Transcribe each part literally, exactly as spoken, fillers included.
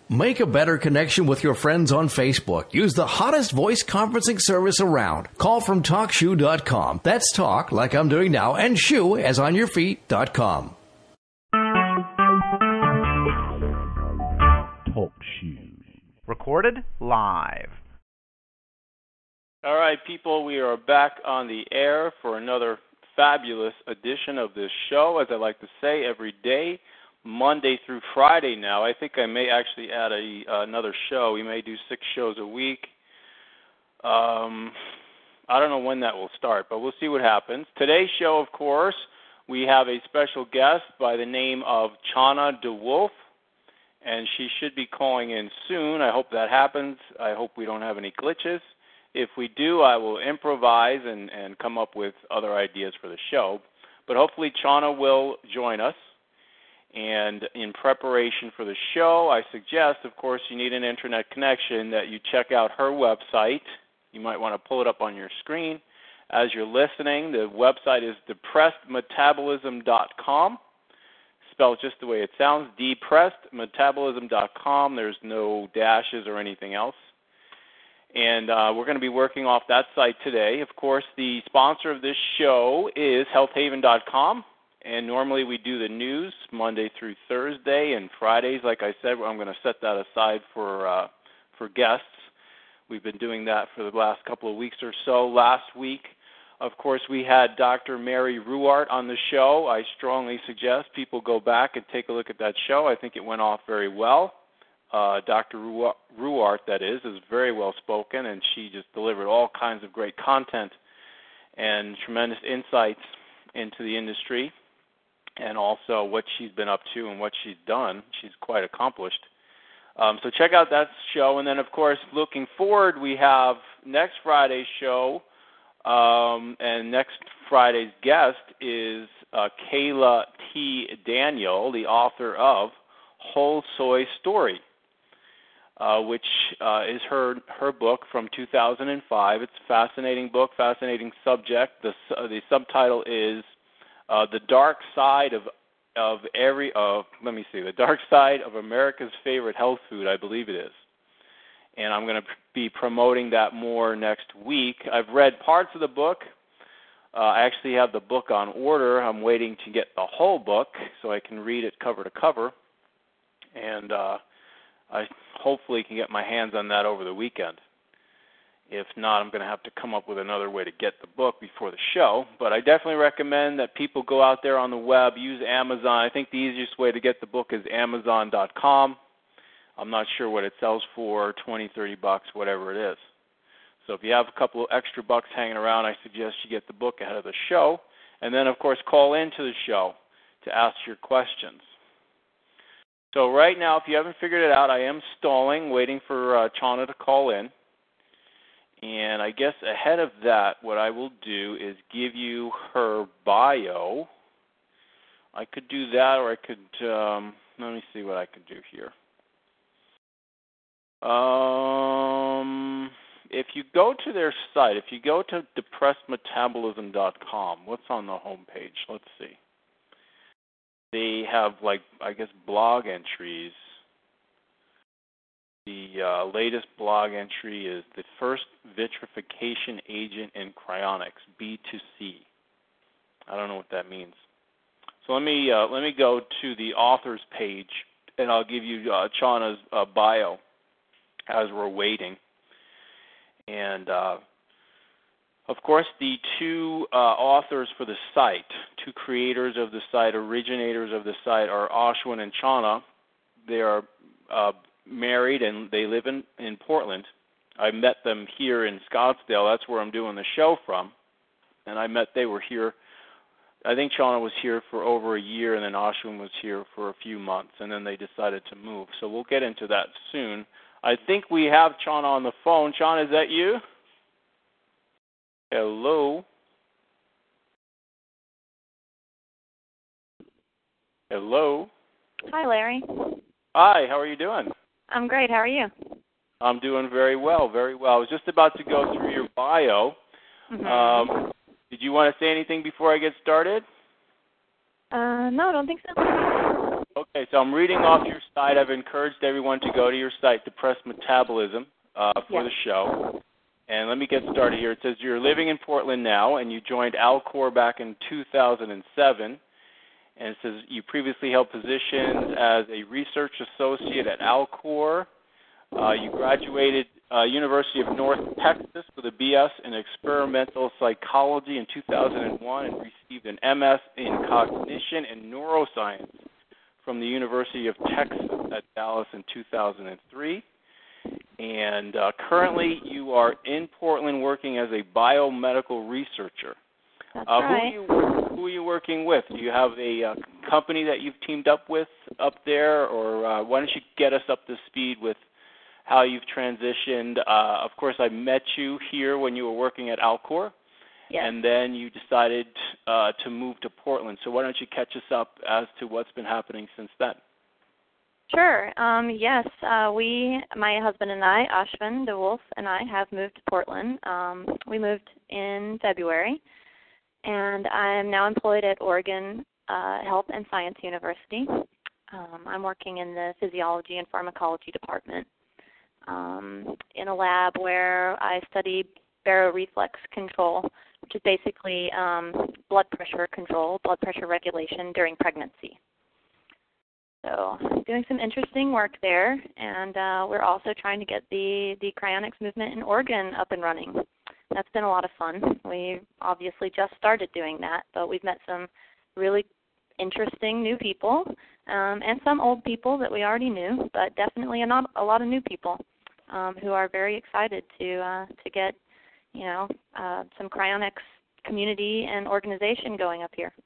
Make a better connection with your friends on Facebook. Use the hottest voice conferencing service around. Call from talk shoe dot com. That's talk, like I'm doing now, and shoe, as on your feet, dot com. Talk shoes. Recorded live. All right, people, we are back on the air for another fabulous edition of this show, as I like to say, every day, Monday through Friday now. I think I may actually add a uh, another show. We may do six shows a week. Um, I don't know when that will start, but we'll see what happens. Today's show, of course, we have a special guest by the name of Chana DeWolf, and she should be calling in soon. I hope that happens. I hope we don't have any glitches. If we do, I will improvise and, and come up with other ideas for the show. But hopefully Chana will join us. And in preparation for the show, I suggest, of course, you need an internet connection, that you check out her website. You might want to pull it up on your screen as you're listening. The website is depressed metabolism dot com. Spelled just the way it sounds, depressed metabolism dot com. There's no dashes or anything else. And uh, we're going to be working off that site today. Of course, the sponsor of this show is health haven dot com. And normally we do the news Monday through Thursday, and Fridays, like I said, I'm going to set that aside for uh, for guests. We've been doing that for the last couple of weeks or so. Last week, of course, we had Doctor Mary Ruwart on the show. I strongly suggest people go back and take a look at that show. I think it went off very well. Uh, Doctor Ruwart, that is, is very well spoken, and she just delivered all kinds of great content and tremendous insights into the industry, and also what she's been up to and what she's done. She's quite accomplished. Um, so check out that show. And then, of course, looking forward, we have next Friday's show, um, and next Friday's guest is uh, Kayla T. Daniel, the author of Whole Soy Story, uh, which uh, is her her book from two thousand five. It's a fascinating book, fascinating subject. The, uh, the subtitle is Uh, the dark side of of every of let me see the dark side of America's favorite health food, I believe it is, and I'm going to be promoting that more next week. I've read parts of the book. Uh, I actually have the book on order. I'm waiting to get the whole book so I can read it cover to cover, and uh, I hopefully can get my hands on that over the weekend. If not, I'm going to have to come up with another way to get the book before the show. But I definitely recommend that people go out there on the web, use Amazon. I think the easiest way to get the book is amazon dot com. I'm not sure what it sells for, twenty, thirty bucks, whatever it is. So if you have a couple of extra bucks hanging around, I suggest you get the book ahead of the show. And then, of course, call into the show to ask your questions. So right now, if you haven't figured it out, I am stalling, waiting for uh, Chana to call in. And I guess ahead of that, what I will do is give you her bio. I could do that, or I could, um, let me see what I could do here. Um, if you go to their site, if you go to depressed metabolism dot com, what's on the home page? Let's see. They have, like, I guess, blog entries. The uh, latest blog entry is the first vitrification agent in cryonics, B two C. I don't know what that means. So let me uh, let me go to the author's page, and I'll give you uh, Chana's uh, bio as we're waiting. And uh, of course, the two uh, authors for the site, two creators of the site, originators of the site, are Ashwin and Chana. They are uh, married, and they live in, in Portland. I met them here in Scottsdale. That's where I'm doing the show from. And I met, they were here, I think Chana was here for over a year, and then Ashwin was here for a few months, and then they decided to move. So we'll get into that soon. I think we have Chana on the phone. Chana, is that you? Hello? Hello? Hi, Larry. Hi, how are you doing? I'm great. How are you? I'm doing very well, very well. I was just about to go through your bio. Mm-hmm. Um, did you want to say anything before I get started? Uh, no, I don't think so. Okay, so I'm reading off your site. I've encouraged everyone to go to your site, Depressed Metabolism, uh, for yes. the show. And let me get started here. It says you're living in Portland now, and you joined Alcor back in two thousand seven. And it says you previously held positions as a research associate at Alcor. Uh, you graduated uh, University of North Texas with a B S in experimental psychology in two thousand one and received an M S in cognition and neuroscience from the University of Texas at Dallas in two thousand three. And uh, currently you are in Portland working as a biomedical researcher. That's uh, right. Who are, you, who are you working with? Do you have a uh, company that you've teamed up with up there? Or uh, why don't you get us up to speed with how you've transitioned? Uh, of course, I met you here when you were working at Alcor. Yes. And then you decided uh, to move to Portland. So why don't you catch us up as to what's been happening since then? Sure. Um, yes, uh, we, my husband and I, Ashwin DeWolf, and I have moved to Portland. Um, we moved in February, and I'm now employed at Oregon uh, Health and Science University. Um, I'm working in the physiology and pharmacology department um, in a lab where I study baroreflex control, which is basically um, blood pressure control, blood pressure regulation during pregnancy. So doing some interesting work there, and uh, we're also trying to get the, the cryonics movement in Oregon up and running. That's been a lot of fun. We obviously just started doing that, but we've met some really interesting new people um, and some old people that we already knew, but definitely a, not, a lot of new people um, who are very excited to uh, to get, you know, uh, some cryonics community and organization going up here.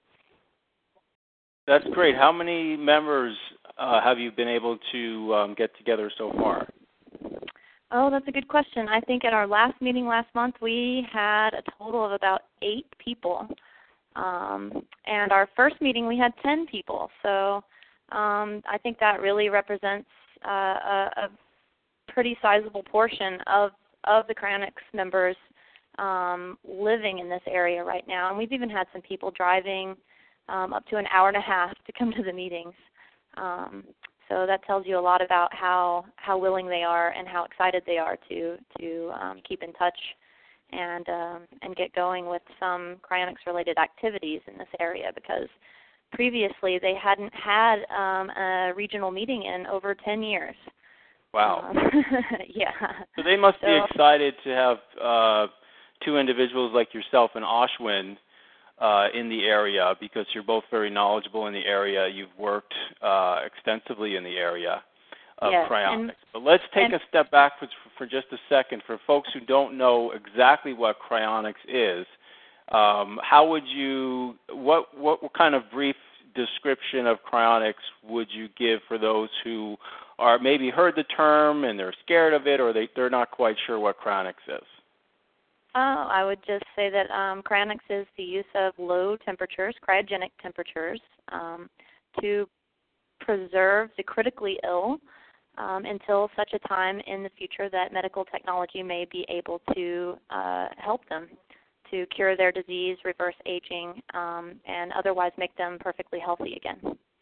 That's great. How many members uh, have you been able to um, get together so far? Oh, that's a good question. I think at our last meeting last month, we had a total of about eight people. Um, and our first meeting, we had ten people. So um, I think that really represents uh, a, a pretty sizable portion of, of the cryonics members um, living in this area right now. And we've even had some people driving Um, up to an hour and a half to come to the meetings. Um, so that tells you a lot about how, how willing they are and how excited they are to to um, keep in touch and um, and get going with some cryonics-related activities in this area, because previously they hadn't had um, a regional meeting in over ten years. Wow. Um, yeah. So they must so, be excited to have uh, two individuals like yourself and Ashwin Uh, in the area, because you're both very knowledgeable in the area. You've worked uh, extensively in the area of yes, cryonics. and, but let's take and, a step back for, for just a second. For folks who don't know exactly what cryonics is, um, how would you, what, what what kind of brief description of cryonics would you give for those who are maybe heard the term and they're scared of it, or they, they're not quite sure what cryonics is? Oh, I would just say that um, cryonics is the use of low temperatures, cryogenic temperatures, um, to preserve the critically ill um, until such a time in the future that medical technology may be able to uh, help them to cure their disease, reverse aging, um, and otherwise make them perfectly healthy again.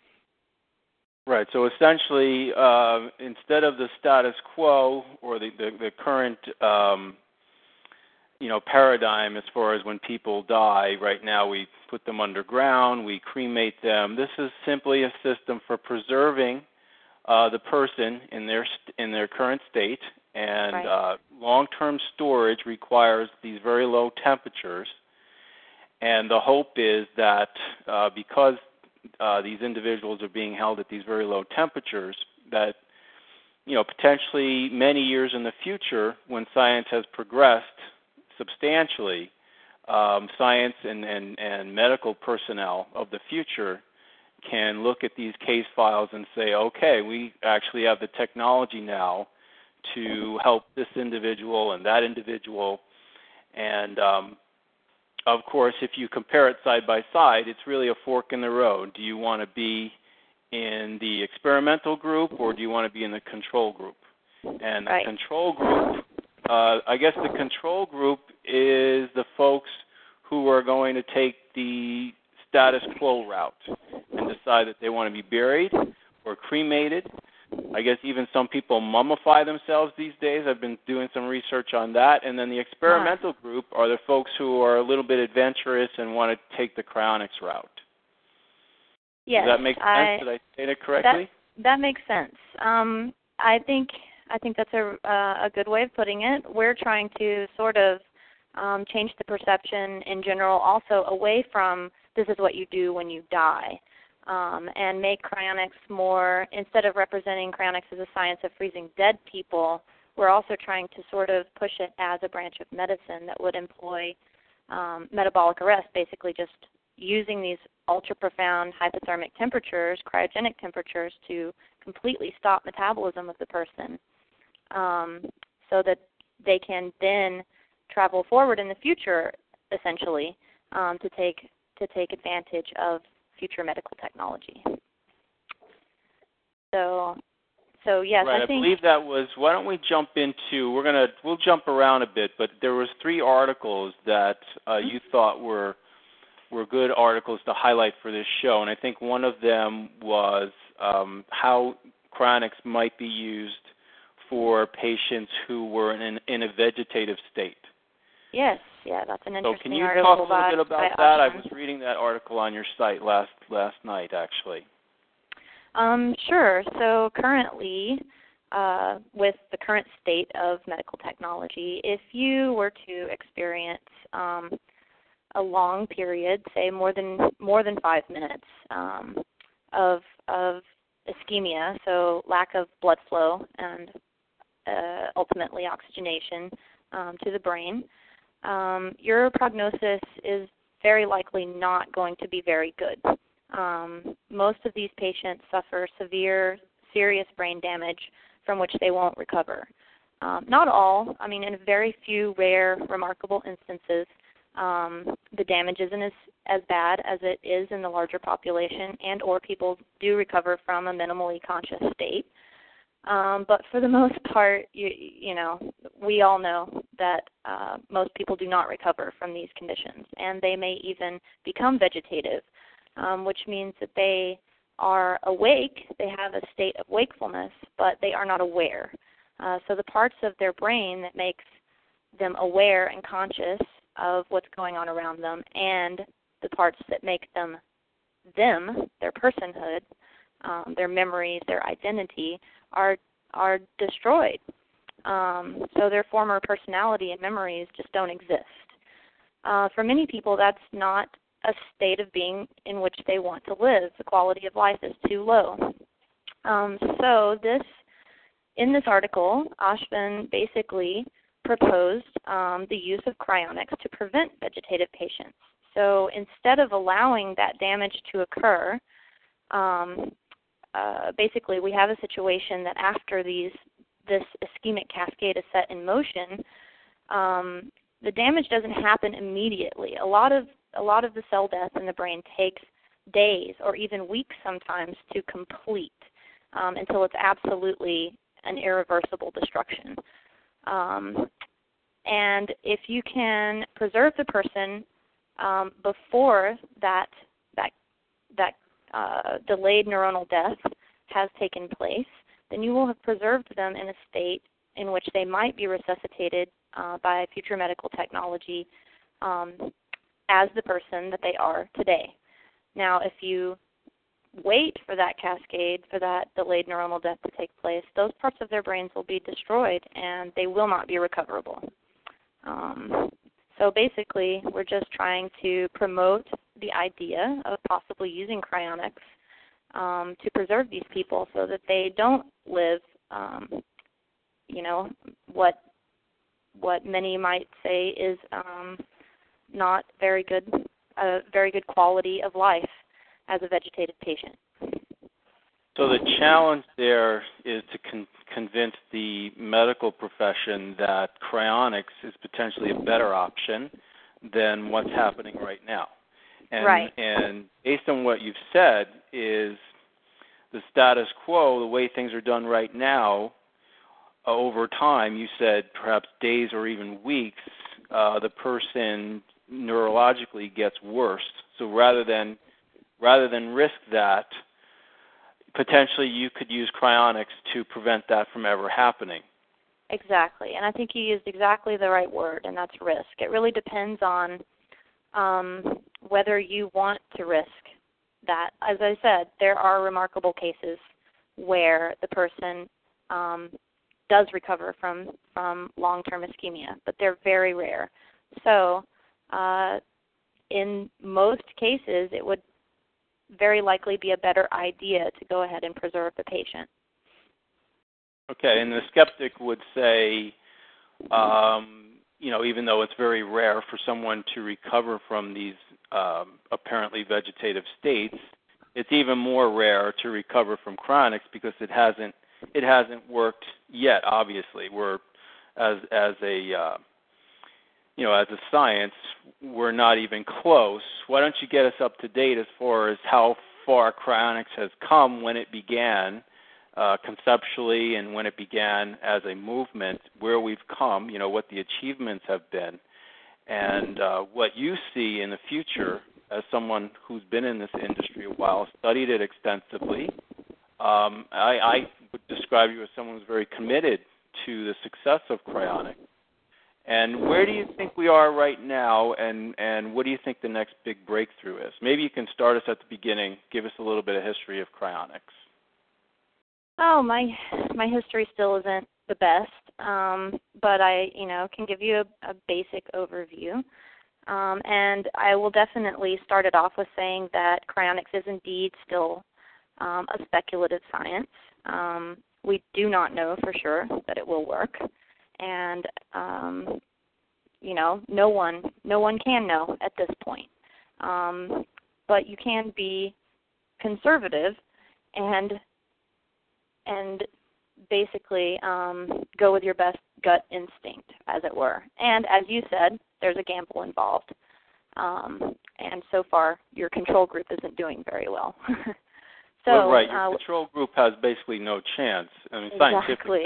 Right. So essentially, uh, instead of the status quo or the, the, the current um, you know, paradigm as far as when people die, right now we put them underground, we cremate them. This is simply a system for preserving uh, the person in their st- in their current state, and right. uh, long-term storage requires these very low temperatures. And the hope is that uh, because uh, these individuals are being held at these very low temperatures, that you know, potentially many years in the future, when science has progressed substantially, um, science and, and, and medical personnel of the future can look at these case files and say, okay, we actually have the technology now to help this individual and that individual. And, um, of course, if you compare it side by side, it's really a fork in the road. Do you want to be in the experimental group, or do you want to be in the control group? And right. the control group, Uh, I guess the control group is the folks who are going to take the status quo route and decide that they want to be buried or cremated. I guess even some people mummify themselves these days. I've been doing some research on that. And then the experimental huh. group are the folks who are a little bit adventurous and want to take the cryonics route. Yes, Does that make sense? I, Did I say it correctly? That, that makes sense. Um, I think I think that's a uh, a good way of putting it. We're trying to sort of um, change the perception in general, also away from this is what you do when you die. Um, and make cryonics more, instead of representing cryonics as a science of freezing dead people, we're also trying to sort of push it as a branch of medicine that would employ um, metabolic arrest, basically just using these ultra-profound hypothermic temperatures, cryogenic temperatures, to completely stop metabolism of the person um, so that they can then travel forward in the future, essentially, um, to take to take advantage of future medical technology. So, so yes, right, I I think. I believe that was. Why don't we jump into? We're gonna. We'll jump around a bit, but there was three articles that uh, you thought were were good articles to highlight for this show, and I think one of them was um, how cryonics might be used for patients who were in in a vegetative state. Yes, yeah, that's an interesting article. So can you article talk a little by, bit about that? I was reading that article on your site last last night, actually. Um, sure. So currently, uh, with the current state of medical technology, if you were to experience um, a long period, say more than more than five minutes um, of of ischemia, so lack of blood flow and uh, ultimately oxygenation um, to the brain, Um, your prognosis is very likely not going to be very good. Um, most of these patients suffer severe, serious brain damage from which they won't recover. Um, not all. I mean, in very few rare, remarkable instances, um, the damage isn't as, as bad as it is in the larger population, and or people do recover from a minimally conscious state. Um, but for the most part, you, you know, we all know that uh, most people do not recover from these conditions, and they may even become vegetative, um, which means that they are awake, they have a state of wakefulness, but they are not aware. Uh, so the parts of their brain that makes them aware and conscious of what's going on around them, and the parts that make them them, their personhood, um, their memories, their identity, are are destroyed. Um, so their former personality and memories just don't exist. Uh, for many people, that's not a state of being in which they want to live. The quality of life is too low. Um, so this, in this article, Ashwin basically proposed um, the use of cryonics to prevent vegetative patients. So instead of allowing that damage to occur, um, Uh, basically, we have a situation that after these this ischemic cascade is set in motion, um, the damage doesn't happen immediately. A lot of a lot of the cell death in the brain takes days or even weeks sometimes to complete um, until it's absolutely an irreversible destruction. Um, and if you can preserve the person um, before that that that Uh, delayed neuronal death has taken place, then you will have preserved them in a state in which they might be resuscitated uh, by future medical technology um, as the person that they are today. Now, if you wait for that cascade, for that delayed neuronal death to take place, those parts of their brains will be destroyed and they will not be recoverable. Um, So basically, we're just trying to promote the idea of possibly using cryonics um, to preserve these people so that they don't live, um, you know, what what many might say is um, not very good, a very good quality of life as a vegetative patient. So the challenge there is to con- convince the medical profession that cryonics is potentially a better option than what's happening right now. And, right. And based on what you've said is the status quo, the way things are done right now, uh, over time, you said perhaps days or even weeks, uh, the person neurologically gets worse. So rather than rather than risk that, potentially you could use cryonics to prevent that from ever happening. Exactly, and I think you used exactly the right word, and that's risk. It really depends on um, whether you want to risk that. As I said, there are remarkable cases where the person um, does recover from, from long-term ischemia, but they're very rare. So uh, in most cases, it would very likely be a better idea to go ahead and preserve the patient. Okay, and the skeptic would say, um, you know, even though it's very rare for someone to recover from these um, apparently vegetative states, it's even more rare to recover from cryonics because it hasn't it hasn't worked yet. Obviously, we're as as a uh, you know as a science, we're not even close. Why don't you get us up to date as far as how far cryonics has come, when it began uh, conceptually, and when it began as a movement, where we've come, you know, what the achievements have been, and uh, what you see in the future as someone who's been in this industry a while, studied it extensively. Um, I, I would describe you as someone who's very committed to the success of cryonics. And where do you think we are right now, and, and what do you think the next big breakthrough is? Maybe you can start us at the beginning, give us a little bit of history of cryonics. Oh, my my history still isn't the best, um, but I, you know, can give you a, a basic overview. Um, and I will definitely start it off with saying that cryonics is indeed still um, a speculative science. Um, we do not know for sure that it will work, and um, you know, no one no one can know at this point. Um, but you can be conservative and and basically um, go with your best gut instinct, as it were. And as you said, there's a gamble involved. Um, and so far, your control group isn't doing very well. so, well, right, your uh, control group has basically no chance. I mean, exactly.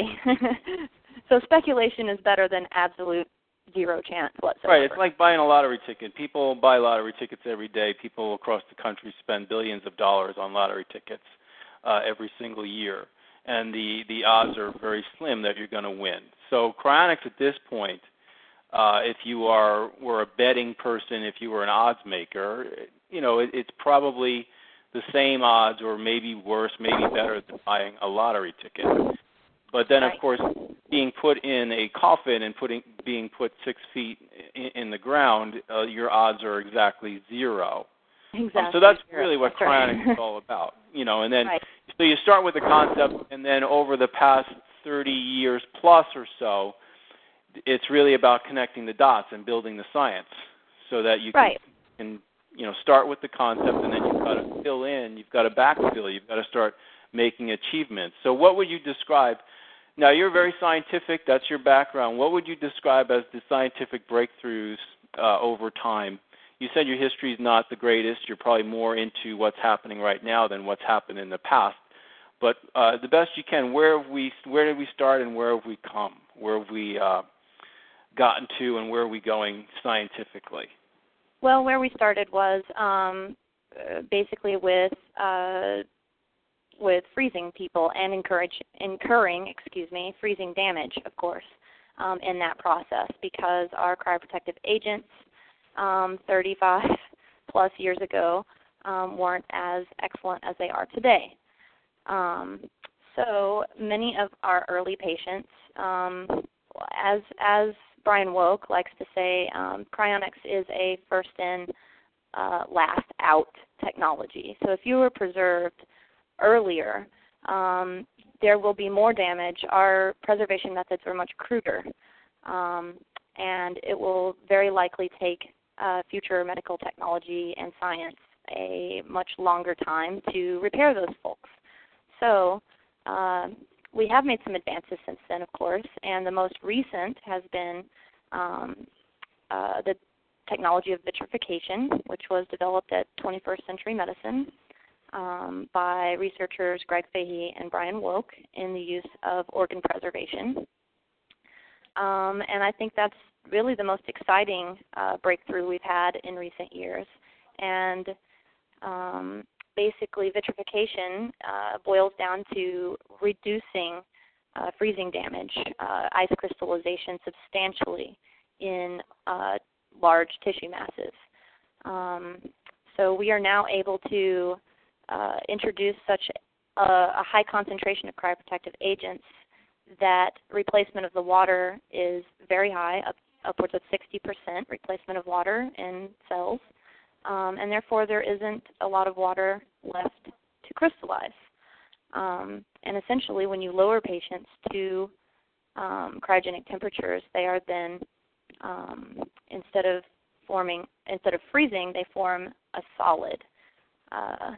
So speculation is better than absolute zero chance whatsoever. Right, it's like buying a lottery ticket. People buy lottery tickets every day. People across the country spend billions of dollars on lottery tickets uh, every single year. And the, the odds are very slim that you're going to win. So cryonics at this point, uh, if you are were a betting person, if you were an odds maker, you know, it, it's probably the same odds or maybe worse, maybe better than buying a lottery ticket. But then, right. of course, being put in a coffin and putting being put six feet in, in the ground, uh, your odds are exactly zero. Exactly. Um, so that's zero. really what that's cryonics right. is all about, you know. And then, right. so you start with the concept, and then over the past thirty years plus or so, it's really about connecting the dots and building the science, so that you can, right. can you know, start with the concept, and then you've got to fill in, you've got to backfill, you've got to start making achievements. So what would you describe? Now, you're very scientific. That's your background. What would you describe as the scientific breakthroughs uh, over time? You said your history is not the greatest. You're probably more into what's happening right now than what's happened in the past. But uh, the best you can, where have we, where did we start and where have we come? Where have we uh, gotten to, and where are we going scientifically? Well, where we started was um, uh, basically with uh, with freezing people and encourage, incurring, excuse me, freezing damage, of course, um, in that process, because our cryoprotective agents um, thirty-five plus years ago um, weren't as excellent as they are today. Um, so many of our early patients, um, as as Brian Woke likes to say, um, cryonics is a first in, uh, last out technology. So if you were preserved earlier, um, there will be more damage. Our preservation methods are much cruder, um, and it will very likely take uh, future medical technology and science a much longer time to repair those folks. So uh, we have made some advances since then, of course, and the most recent has been um, uh, the technology of vitrification, which was developed at twenty-first Century Medicine um, by researchers Greg Fahey and Brian Woke in the use of organ preservation. Um, and I think that's really the most exciting uh, breakthrough we've had in recent years. And um, basically vitrification uh, boils down to reducing uh, freezing damage, uh, ice crystallization substantially in uh, large tissue masses. Um, so we are now able to uh, introduce such a, a high concentration of cryoprotective agents that replacement of the water is very high, up, upwards of sixty percent replacement of water in cells, um, and therefore there isn't a lot of water left to crystallize. Um, and essentially when you lower patients to um, cryogenic temperatures, they are then, um, instead of forming, instead of freezing, they form a solid, uh,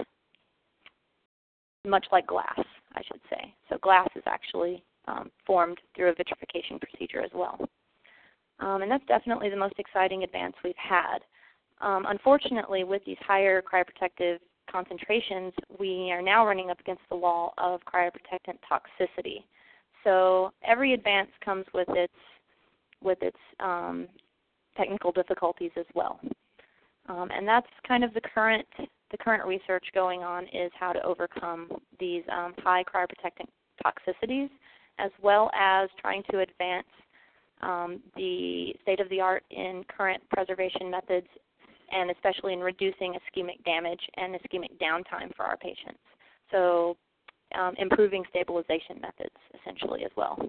much like glass, I should say. So glass is actually um, formed through a vitrification procedure as well. Um, and that's definitely the most exciting advance we've had. Um, unfortunately, with these higher cryoprotective concentrations, we are now running up against the wall of cryoprotectant toxicity. So every advance comes with its with its um, technical difficulties as well. Um, and that's kind of the current the current research going on, is how to overcome these um, high cryoprotectant toxicities, as well as trying to advance um, the state-of-the-art in current preservation methods, and especially in reducing ischemic damage and ischemic downtime for our patients. So um, improving stabilization methods, essentially, as well.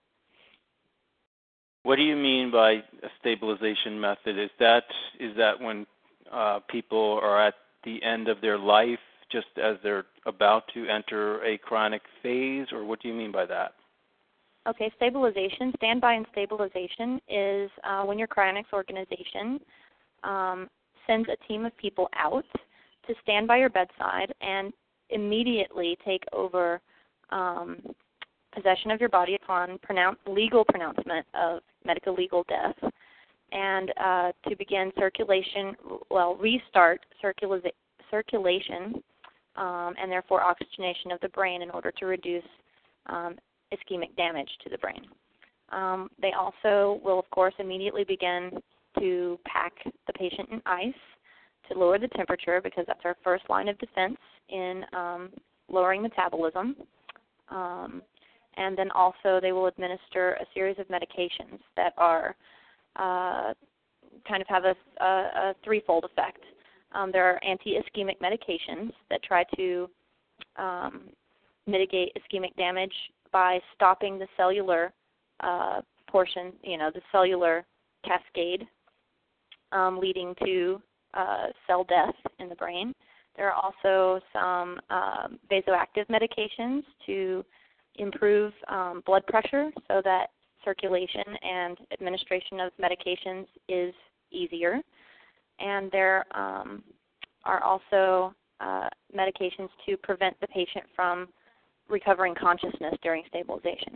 What do you mean by a stabilization method? Is that is that when uh, people are at the end of their life, just as they're about to enter a chronic phase, or what do you mean by that? Okay, stabilization, standby and stabilization is uh, when your cryonics organization um, sends a team of people out to stand by your bedside and immediately take over um, possession of your body upon pronounce, legal pronouncement of medical legal death, and uh, to begin circulation, well, restart circula- circulation um, and therefore oxygenation of the brain in order to reduce um, ischemic damage to the brain. Um, they also will, of course, immediately begin to pack the patient in ice to lower the temperature, because that's our first line of defense in um, lowering metabolism. Um, and then also they will administer a series of medications that are uh, kind of have a, a, a threefold effect. Um, there are anti-ischemic medications that try to um, mitigate ischemic damage by stopping the cellular uh, portion, you know, the cellular cascade um, leading to uh, cell death in the brain. There are also some uh, vasoactive medications to improve um, blood pressure so that circulation and administration of medications is easier. And there um, are also uh, medications to prevent the patient from recovering consciousness during stabilization.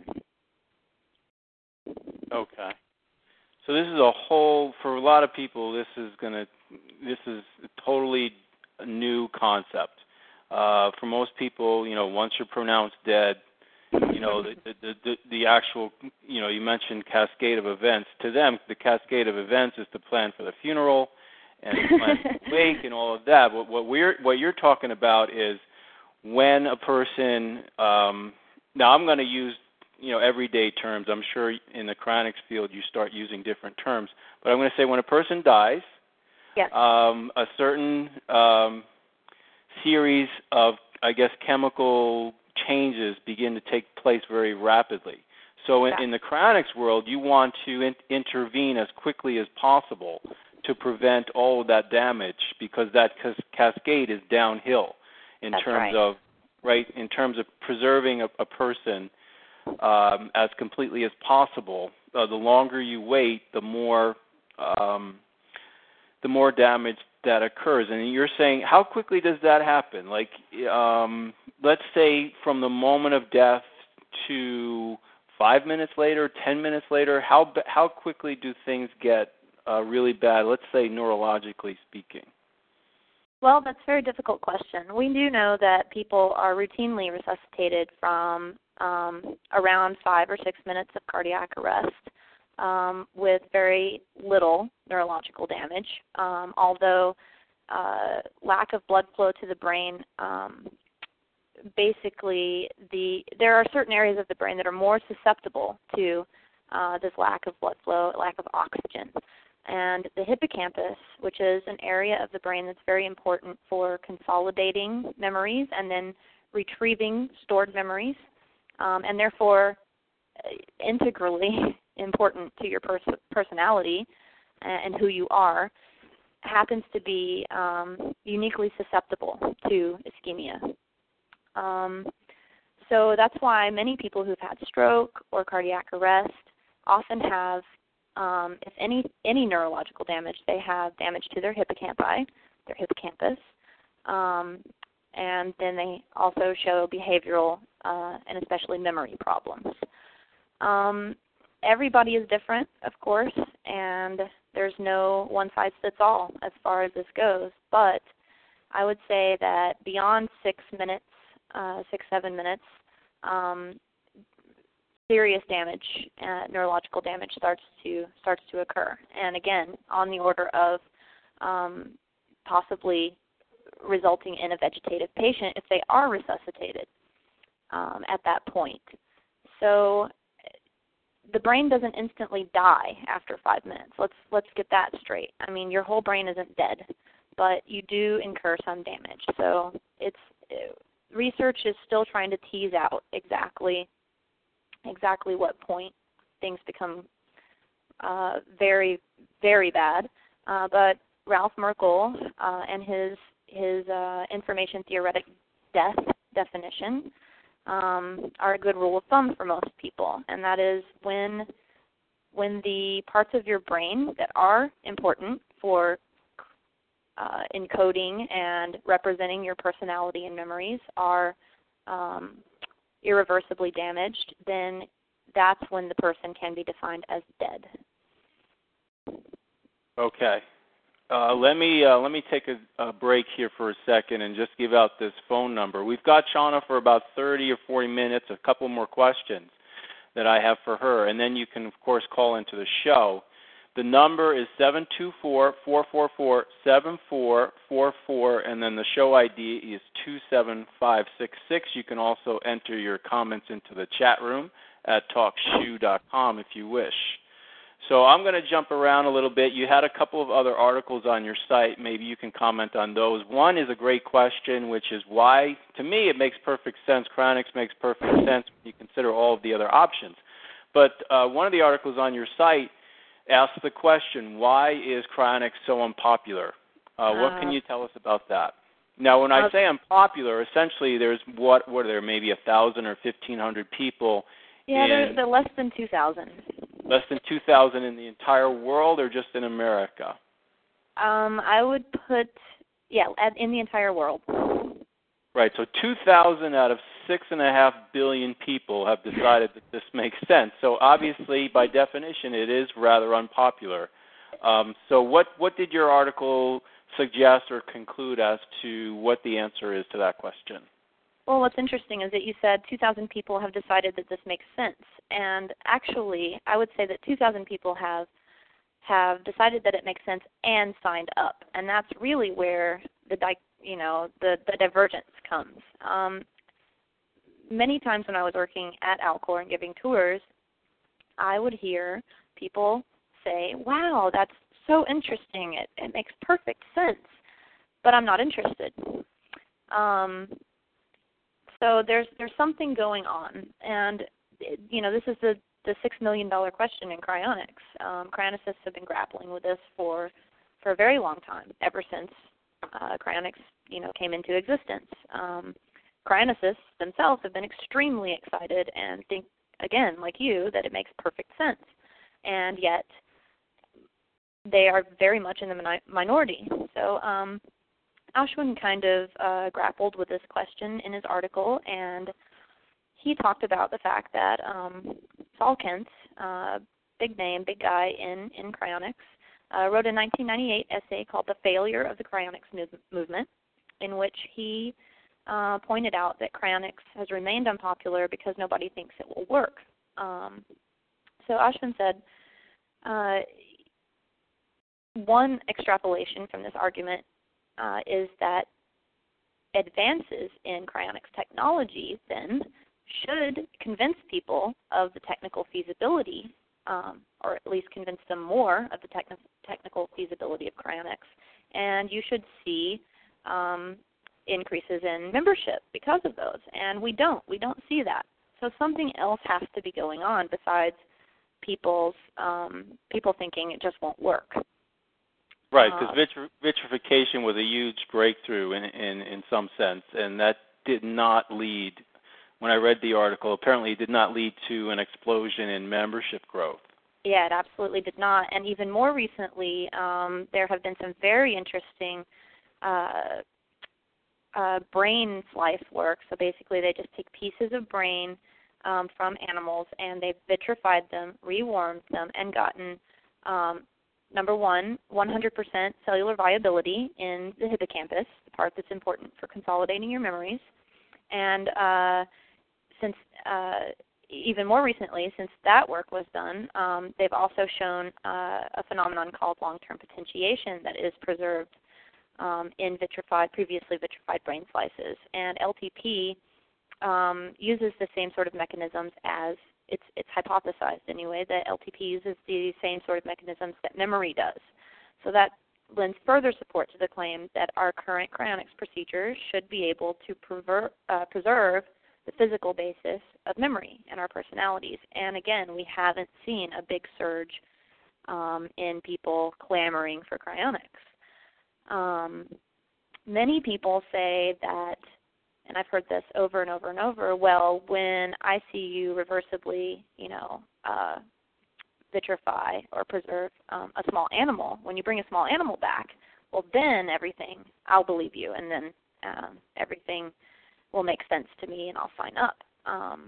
Okay. So this is a whole, for a lot of people, this is going to, this is a totally a new concept. Uh, for most people, you know, once you're pronounced dead, you know, the, the, the, the actual, you know, you mentioned cascade of events. To them, the cascade of events is to plan for the funeral and plan for the wake and all of that. But what we're, what you're talking about is when a person, um, now I'm going to use, you know, everyday terms. I'm sure in the cryonics field you start using different terms. But I'm going to say when a person dies, yes. um, a certain um, series of, I guess, chemical changes begin to take place very rapidly. So in, yeah. in the cryonics world, you want to in, intervene as quickly as possible to prevent all of that damage, because that cas- cascade is downhill in That's terms right. of right in terms of preserving a, a person um, as completely as possible. Uh, the longer you wait, the more um, the more damage that occurs. And you're saying, how quickly does that happen? Like, um, let's say from the moment of death to five minutes later, ten minutes later, how how quickly do things get uh, really bad, let's say neurologically speaking? Well, that's a very difficult question. We do know that people are routinely resuscitated from um, around five or six minutes of cardiac arrest um, with very little neurological damage, um, although uh, lack of blood flow to the brain, um, basically the there are certain areas of the brain that are more susceptible to uh, this lack of blood flow, lack of oxygen. And the hippocampus, which is an area of the brain that's very important for consolidating memories and then retrieving stored memories, um, and therefore integrally important to your pers- personality and who you are, happens to be um, uniquely susceptible to ischemia. Um, so that's why many people who've had stroke or cardiac arrest often have, um, if any any neurological damage, they have damage to their hippocampi, their hippocampus, um, and then they also show behavioral uh, and especially memory problems. Um, everybody is different, of course, and there's no one-size-fits-all as far as this goes, but I would say that beyond six minutes, uh, six, seven minutes, um, serious damage, uh, neurological damage starts to starts to occur. And again, on the order of um, possibly resulting in a vegetative patient if they are resuscitated um, at that point. So the brain doesn't instantly die after five minutes. Let's let's get that straight. I mean, your whole brain isn't dead, but you do incur some damage. So it's it, research is still trying to tease out exactly exactly what point things become uh, very very bad. Uh, but Ralph Merkel uh, and his his uh, information theoretic death definition Um, are a good rule of thumb for most people, and that is when when the parts of your brain that are important for uh, encoding and representing your personality and memories are um, irreversibly damaged, then that's when the person can be defined as dead. Okay. Uh, let me uh, let me take a, a break here for a second and just give out this phone number. We've got Shauna for about thirty or forty minutes, a couple more questions that I have for her, and then you can, of course, call into the show. The number is seven two four, four four four, seven four four four, and then the show I D is two seven five six six. You can also enter your comments into the chat room at talk shoe dot com if you wish. So I'm going to jump around a little bit. You had a couple of other articles on your site. Maybe you can comment on those. One is a great question, which is why, to me, it makes perfect sense. Cryonics makes perfect sense when you consider all of the other options. But uh, one of the articles on your site asks the question, why is cryonics so unpopular? Uh, what can you tell us about that? Now, when I say unpopular, essentially there's, what, what are there, maybe one thousand or fifteen hundred people? Yeah, they're, they're less than two thousand. Less than two thousand in the entire world or just in America? Um, I would put, yeah, in the entire world. Right, so two thousand out of six point five billion people have decided that this makes sense. So obviously, by definition, it is rather unpopular. Um, so what, what did your article suggest or conclude as to what the answer is to that question? Well, what's interesting is that you said two thousand people have decided that this makes sense. And actually, I would say that two thousand people have have decided that it makes sense and signed up. And that's really where the di- you know the, the divergence comes. Um, many times when I was working at Alcor and giving tours, I would hear people say, wow, that's so interesting. It, it makes perfect sense. But I'm not interested. Um, so there's there's something going on. And, you know, this is the, the six million dollars question in cryonics. Um, cryonicists have been grappling with this for, for a very long time, ever since uh, cryonics, you know, came into existence. Um, cryonicists themselves have been extremely excited and think, again, like you, that it makes perfect sense. And yet they are very much in the min- minority. So um, Ashwin kind of uh, grappled with this question in his article, and he talked about the fact that um, Saul Kent, uh, big name, big guy in, in cryonics, uh, wrote a nineteen ninety-eight essay called The Failure of the Cryonics Mov- Movement, in which he uh, pointed out that cryonics has remained unpopular because nobody thinks it will work. Um, so Ashwin said, uh, one extrapolation from this argument uh, is that advances in cryonics technology then should convince people of the technical feasibility, um, or at least convince them more of the techni- technical feasibility of cryonics. And you should see um, increases in membership because of those. And we don't. We don't see that. So something else has to be going on besides people's um, people thinking it just won't work. Right, because vitri- vitrification was a huge breakthrough in, in, in some sense, and that did not lead, when I read the article, apparently it did not lead to an explosion in membership growth. Yeah, it absolutely did not. And even more recently, um, there have been some very interesting uh, uh, brain slice work. So basically they just take pieces of brain um, from animals and they've vitrified them, rewarmed them, and gotten um, number one, one hundred percent cellular viability in the hippocampus, the part that's important for consolidating your memories. And uh, since uh, even more recently, since that work was done, um, they've also shown uh, a phenomenon called long-term potentiation that is preserved um, in vitrified, previously vitrified brain slices. And L T P um, uses the same sort of mechanisms as It's, it's hypothesized anyway that L T P uses the same sort of mechanisms that memory does. So that lends further support to the claim that our current cryonics procedures should be able to prever, uh, preserve the physical basis of memory and our personalities. And again, we haven't seen a big surge um, in people clamoring for cryonics. Um, many people say that, and I've heard this over and over and over, well, when I see you reversibly, you know, uh, vitrify or preserve um, a small animal, when you bring a small animal back, well, then everything, I'll believe you, and then um, everything will make sense to me and I'll sign up. Um,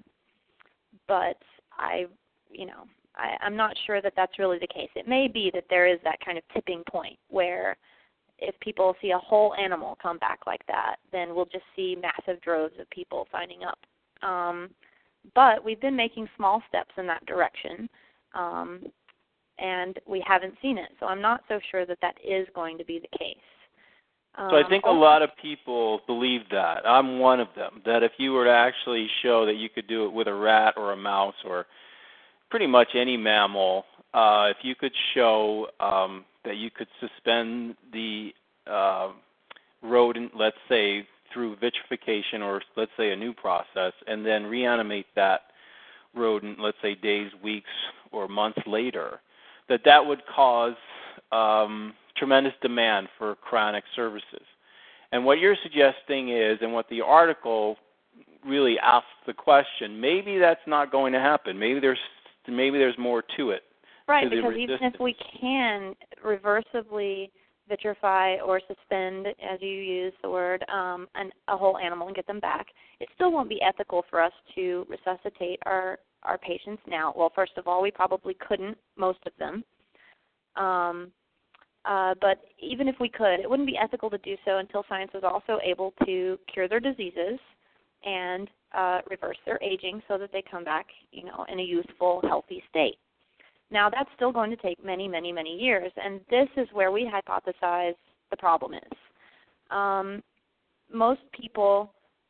but I, you know, I, I'm not sure that that's really the case. It may be that there is that kind of tipping point where if people see a whole animal come back like that, then we'll just see massive droves of people signing up. Um, but we've been making small steps in that direction, um, and we haven't seen it. So I'm not so sure that that is going to be the case. Um, so I think a lot of people believe that. I'm one of them, that if you were to actually show that you could do it with a rat or a mouse or pretty much any mammal, uh, if you could show um, that you could suspend the uh, rodent, let's say, through vitrification or, let's say, a new process, and then reanimate that rodent, let's say, days, weeks, or months later, that that would cause um, tremendous demand for cryonic services. And what you're suggesting is, and what the article really asks the question, maybe that's not going to happen. Maybe there's maybe there's more to it. Right, because even if we can reversibly vitrify or suspend, as you use the word, um, an, a whole animal and get them back, it still won't be ethical for us to resuscitate our, our patients now. Well, first of all, we probably couldn't, most of them. Um, uh, but even if we could, it wouldn't be ethical to do so until science was also able to cure their diseases and uh, reverse their aging so that they come back, you know, in a youthful, healthy state. Now, that's still going to take many, many, many years, and this is where we hypothesize the problem is. Um, most people,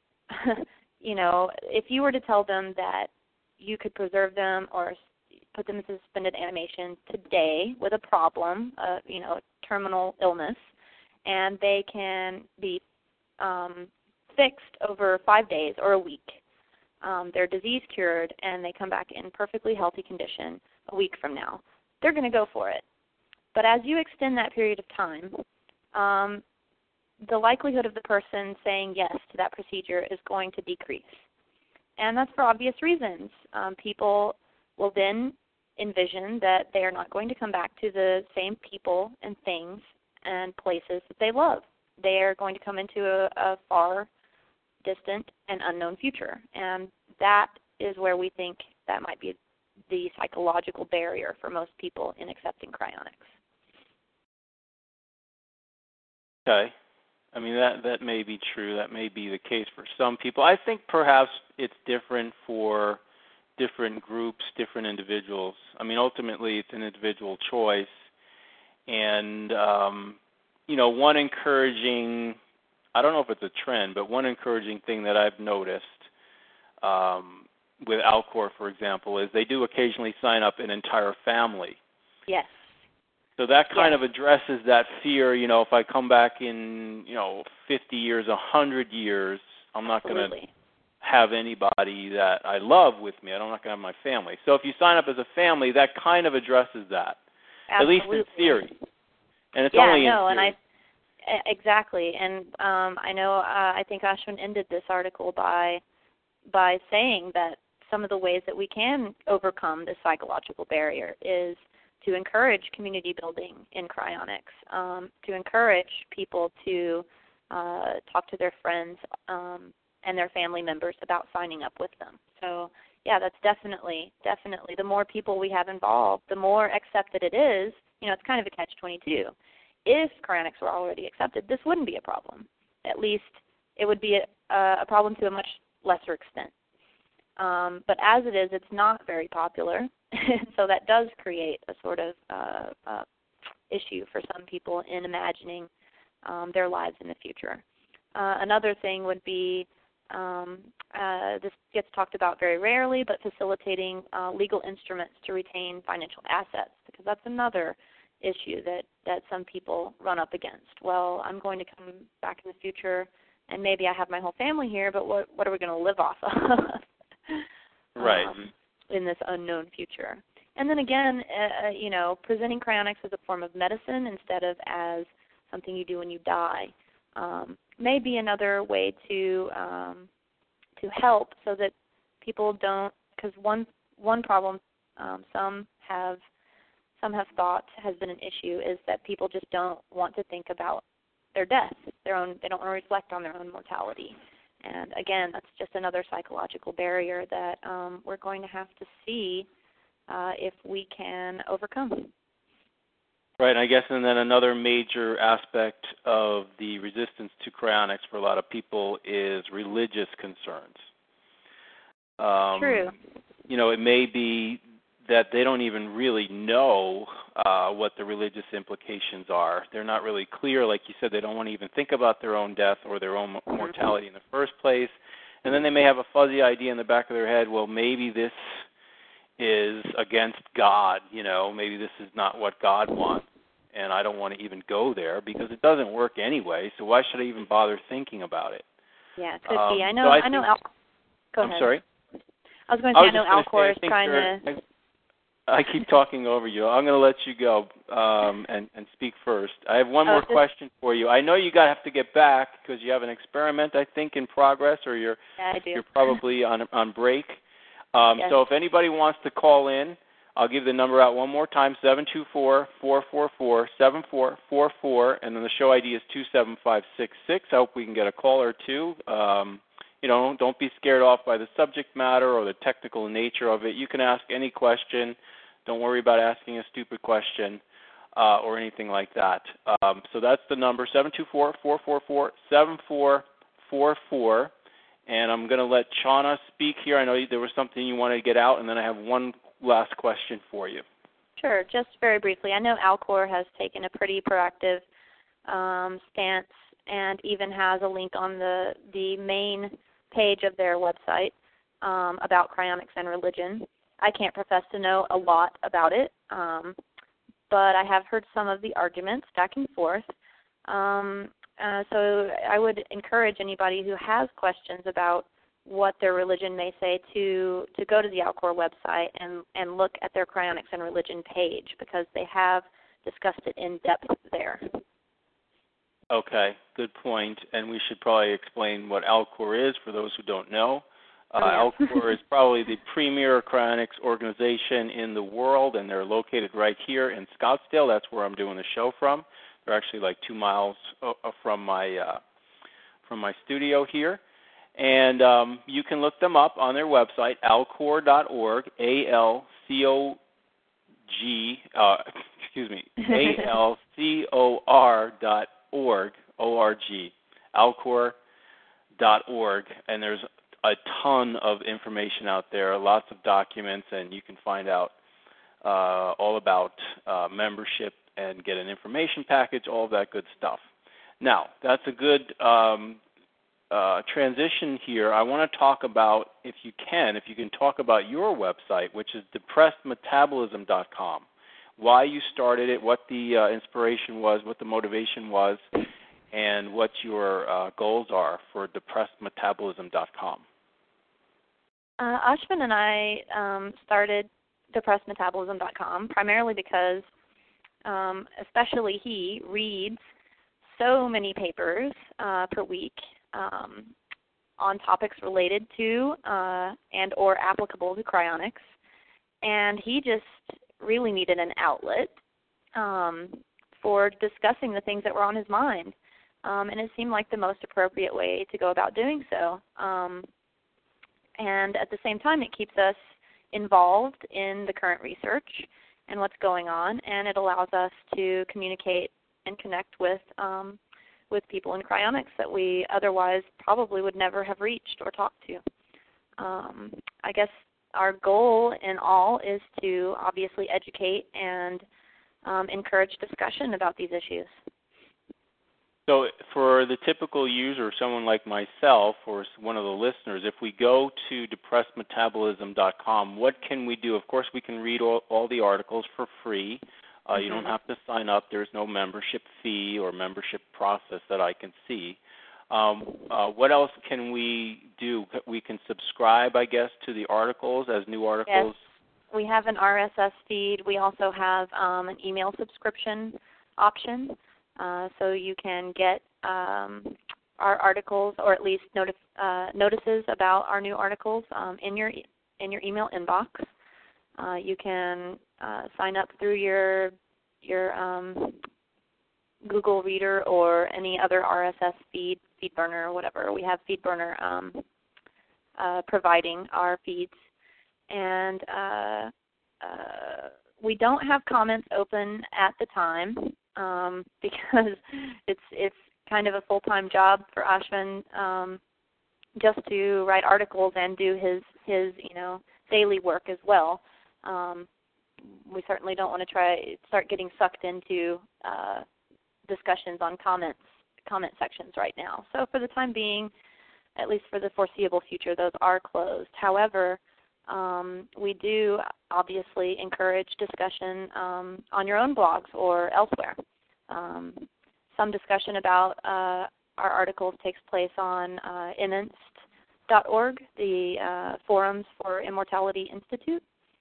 you know, if you were to tell them that you could preserve them or put them in suspended animation today with a problem, uh, you know, terminal illness, and they can be um, fixed over five days or a week, um, their disease cured, and they come back in perfectly healthy condition a week from now, they're going to go for it. But as you extend that period of time, um, the likelihood of the person saying yes to that procedure is going to decrease. And that's for obvious reasons. Um, people will then envision that they are not going to come back to the same people and things and places that they love. They are going to come into a, a far distant and unknown future. And that is where we think that might be the psychological barrier for most people in accepting cryonics. Okay. I mean, that, that may be true. That may be the case for some people. I think perhaps it's different for different groups, different individuals. I mean, ultimately, it's an individual choice. And um, you know, one encouraging, I don't know if it's a trend, but one encouraging thing that I've noticed um, with Alcor, for example, is they do occasionally sign up an entire family. Yes. So that kind yes. of addresses that fear, you know, if I come back in, you know, fifty years, one hundred years, I'm not going to have anybody that I love with me. I'm not going to have my family. So if you sign up as a family, that kind of addresses that, Absolutely. at least in theory. And it's yeah, only no, in theory. and I exactly. And um, I know uh, I think Ashwin ended this article by by saying that some of the ways that we can overcome this psychological barrier is to encourage community building in cryonics, um, to encourage people to uh, talk to their friends um, and their family members about signing up with them. So, yeah, that's definitely, definitely. The more people we have involved, the more accepted it is. You know, it's kind of a catch twenty-two. If cryonics were already accepted, this wouldn't be a problem. At least it would be a, a problem to a much lesser extent. Um, but as it is, it's not very popular, so that does create a sort of uh, uh, issue for some people in imagining um, their lives in the future. Uh, another thing would be, um, uh, this gets talked about very rarely, but facilitating uh, legal instruments to retain financial assets, because that's another issue that, that some people run up against. Well, I'm going to come back in the future, and maybe I have my whole family here, but what, what are we going to live off of? Right. Um, in this unknown future. And then again, uh, you know, presenting cryonics as a form of medicine instead of as something you do when you die um, may be another way to um, to help so that people don't, because one one problem um, some have some have thought has been an issue is that people just don't want to think about their death, their own. They don't want to reflect on their own mortality. And again, that's just another psychological barrier that um, we're going to have to see uh, if we can overcome. Right, and I guess and then another major aspect of the resistance to cryonics for a lot of people is religious concerns. Um, True. You know, it may be that they don't even really know uh, what the religious implications are. They're not really clear. Like you said, they don't want to even think about their own death or their own mortality in the first place. And then they may have a fuzzy idea in the back of their head, well, maybe this is against God. You know, maybe this is not what God wants, and I don't want to even go there because it doesn't work anyway, so why should I even bother thinking about it? Yeah, it could um, be. I know, so I, I know think, Al- Go I'm ahead. sorry? I was going to say, I, I know Alcor is trying to... I keep talking over you. I'm going to let you go um, and, and speak first. I have one oh, more just, question for you. I know you got to have to get back because you have an experiment, I think, in progress, or you're yeah, I do. you're probably on on break. Um, yes. So if anybody wants to call in, I'll give the number out one more time: seven two four, four four four, seven four four four, and then the show I D is two seven five six six. I hope we can get a call or two. Um, you know, don't be scared off by the subject matter or the technical nature of it. You can ask any question. Don't worry about asking a stupid question uh, or anything like that. Um, so that's the number, seven two four, four four four, seven four four four. And I'm going to let Shauna speak here. I know there was something you wanted to get out, and then I have one last question for you. Sure, just very briefly. I know Alcor has taken a pretty proactive um, stance and even has a link on the, the main page of their website um, about cryonics and religion. I can't profess to know a lot about it, um, but I have heard some of the arguments back and forth. Um, uh, so I would encourage anybody who has questions about what their religion may say to, to go to the Alcor website and, and look at their cryonics and religion page because they have discussed it in depth there. Okay, good point. And we should probably explain what Alcor is for those who don't know. Uh, Oh, yeah. Alcor is probably the premier cryonics organization in the world, and they're located right here in Scottsdale. That's where I'm doing the show from. They're actually like two miles uh, from my uh, from my studio here. And um, you can look them up on their website, alcor dot org, A L C O G, uh, excuse me, A L C O R dot org, O R G, alcor dot org. And there's a ton of information out there, lots of documents, and you can find out uh, all about uh, membership and get an information package, all of that good stuff. Now, that's a good um, uh, transition here. I want to talk about, if you can, if you can talk about your website, which is depressed metabolism dot com, why you started it, what the uh, inspiration was, what the motivation was, and what your uh, goals are for depressed metabolism dot com. Uh, Ashwin and I um, started depressed metabolism dot com primarily because, um, especially he, reads so many papers uh, per week um, on topics related to uh, and or applicable to cryonics, and he just really needed an outlet um, for discussing the things that were on his mind, um, and it seemed like the most appropriate way to go about doing so. Um, and at the same time, it keeps us involved in the current research and what's going on, and it allows us to communicate and connect with um, with people in cryonics that we otherwise probably would never have reached or talked to. Um, I guess our goal in all is to obviously educate and um, encourage discussion about these issues. So for the typical user, someone like myself or one of the listeners, if we go to depressed metabolism dot com, what can we do? Of course, we can read all, all the articles for free. Uh, mm-hmm. You don't have to sign up. There's no membership fee or membership process that I can see. Um, uh, what else can we do? We can subscribe, I guess, to the articles as new articles. Yes. We have an R S S feed. We also have um, an email subscription option. Uh, so you can get um, our articles, or at least notif- uh, notices about our new articles um, in your e- in your email inbox. Uh, you can uh, sign up through your your um, Google Reader or any other R S S feed, FeedBurner, or whatever. We have FeedBurner um, uh, providing our feeds, and uh, uh, we don't have comments open at the time. Um, because it's it's kind of a full-time job for Ashwin um, just to write articles and do his, his you know daily work as well. Um, we certainly don't want to try start getting sucked into uh, discussions on comments comment sections right now. So for the time being, at least for the foreseeable future, those are closed. However, Um, we do obviously encourage discussion um, on your own blogs or elsewhere. Um, some discussion about uh, our articles takes place on uh, immensed dot org, the uh, Forums for Immortality Institute.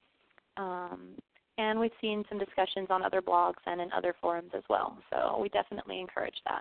Um, and we've seen some discussions on other blogs and in other forums as well. So we definitely encourage that.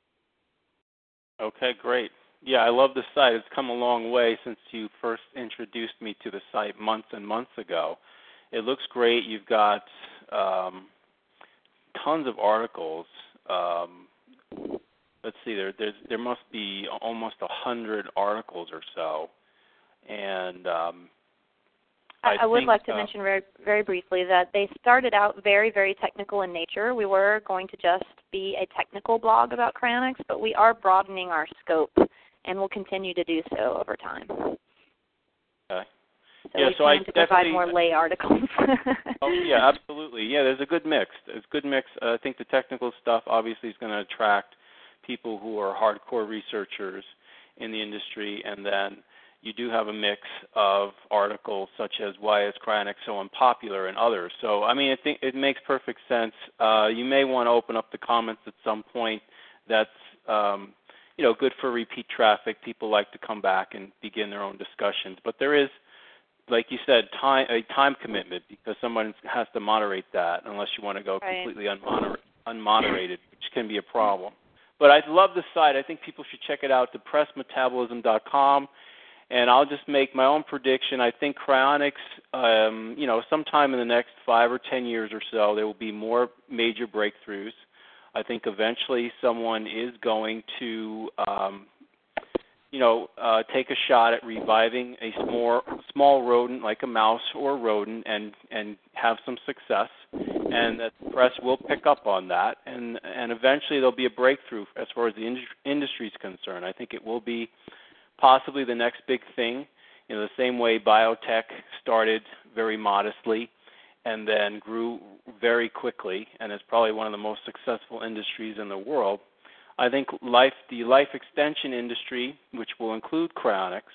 Okay, great. Yeah, I love the site. It's come a long way since you first introduced me to the site months and months ago. It looks great. You've got um, tons of articles. Um, let's see, there there's, there must be almost a hundred articles or so. And um, I, I, I would think, like to uh, mention very very briefly that they started out very, very technical in nature. We were going to just be a technical blog about cryonics, but we are broadening our scope, and will continue to do so over time. Okay. So yeah, we so plan I to provide definitely, more lay articles. Oh, yeah, absolutely. Yeah, there's a good mix. There's a good mix. Uh, I think the technical stuff obviously is going to attract people who are hardcore researchers in the industry, and then you do have a mix of articles such as Why is Cryonics So Unpopular and others. So, I mean, I think it makes perfect sense. Uh, you may want to open up the comments at some point. That's um, you know, good for repeat traffic. People like to come back and begin their own discussions. But there is, like you said, time a time commitment because someone has to moderate that unless you want to go right. completely unmoder- unmoderated, which can be a problem. But I love the site. I think people should check it out, depressed metabolism dot com. And I'll just make my own prediction. I think cryonics, um, you know, sometime in the next five or ten years or so, there will be more major breakthroughs. I think eventually someone is going to, um, you know, uh, take a shot at reviving a small, small rodent like a mouse or a rodent and, and have some success. And that the press will pick up on that. And, and eventually there'll be a breakthrough as far as the ind- industry is concerned. I think it will be possibly the next big thing, in the same way biotech started very modestly and then grew very quickly, and is probably one of the most successful industries in the world. I think life, the life extension industry, which will include cryonics,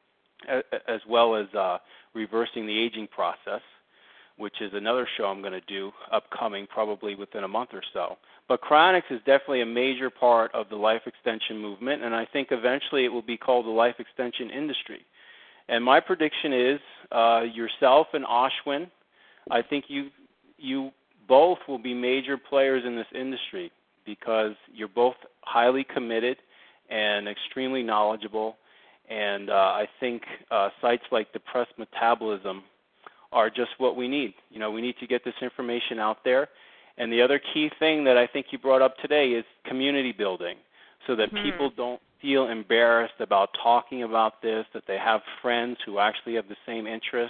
as well as uh, reversing the aging process, which is another show I'm going to do upcoming probably within a month or so. But cryonics is definitely a major part of the life extension movement, and I think eventually it will be called the life extension industry. And my prediction is uh, yourself and Ashwin, I think you you both will be major players in this industry because you're both highly committed and extremely knowledgeable. And uh, I think uh, sites like Depressed Metabolism are just what we need. You know, we need to get this information out there. And the other key thing that I think you brought up today is community building, so that mm-hmm. people don't feel embarrassed about talking about this, that they have friends who actually have the same interest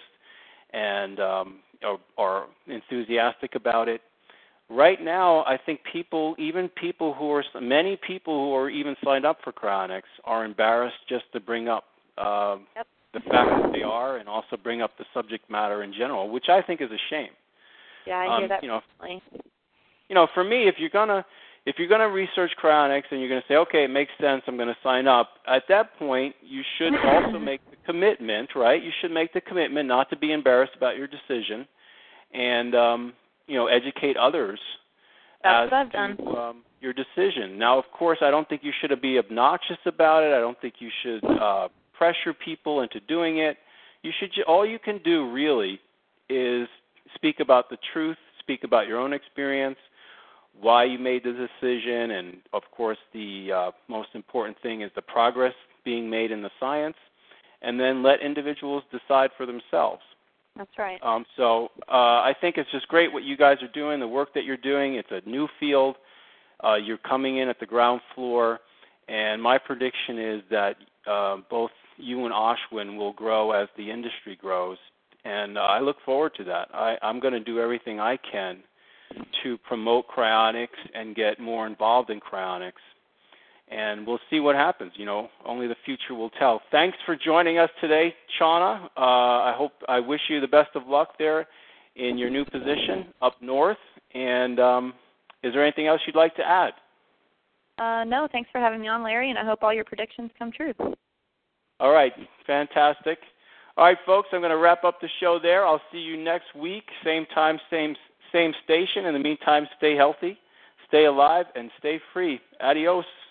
and um, are, are enthusiastic about it. Right now, I think people, even people who are, many people who are even signed up for cryonics are embarrassed just to bring up uh, yep. the fact that they are, and also bring up the subject matter in general, which I think is a shame. Yeah, I um, hear that. You know, personally. you know, for me, if you're gonna if you're gonna research cryonics and you're gonna say, okay, it makes sense, I'm gonna sign up. At that point, you should also make the commitment, right? You should make the commitment not to be embarrassed about your decision, and um, you know, educate others. That's as what I've to, done. Um, your decision. Now, of course, I don't think you should be obnoxious about it. I don't think you should uh, pressure people into doing it. You should. All you can do really is speak about the truth, speak about your own experience, why you made the decision, and of course, the uh, most important thing is the progress being made in the science, and then let individuals decide for themselves. That's right. Um, so uh, I think it's just great what you guys are doing, the work that you're doing. It's a new field. Uh, you're coming in at the ground floor, and my prediction is that uh, both you and Ashwin will grow as the industry grows, and uh, I look forward to that. I, I'm going to do everything I can to promote cryonics and get more involved in cryonics, and we'll see what happens. You know, only the future will tell. Thanks for joining us today, Chana. Uh, I hope I wish you the best of luck there in your new position up north. And um, is there anything else you'd like to add? Uh, no, thanks for having me on, Larry, and I hope all your predictions come true. All right, fantastic. All right, folks, I'm going to wrap up the show there. I'll see you next week, same time, same same station. In the meantime, stay healthy, stay alive, and stay free. Adios.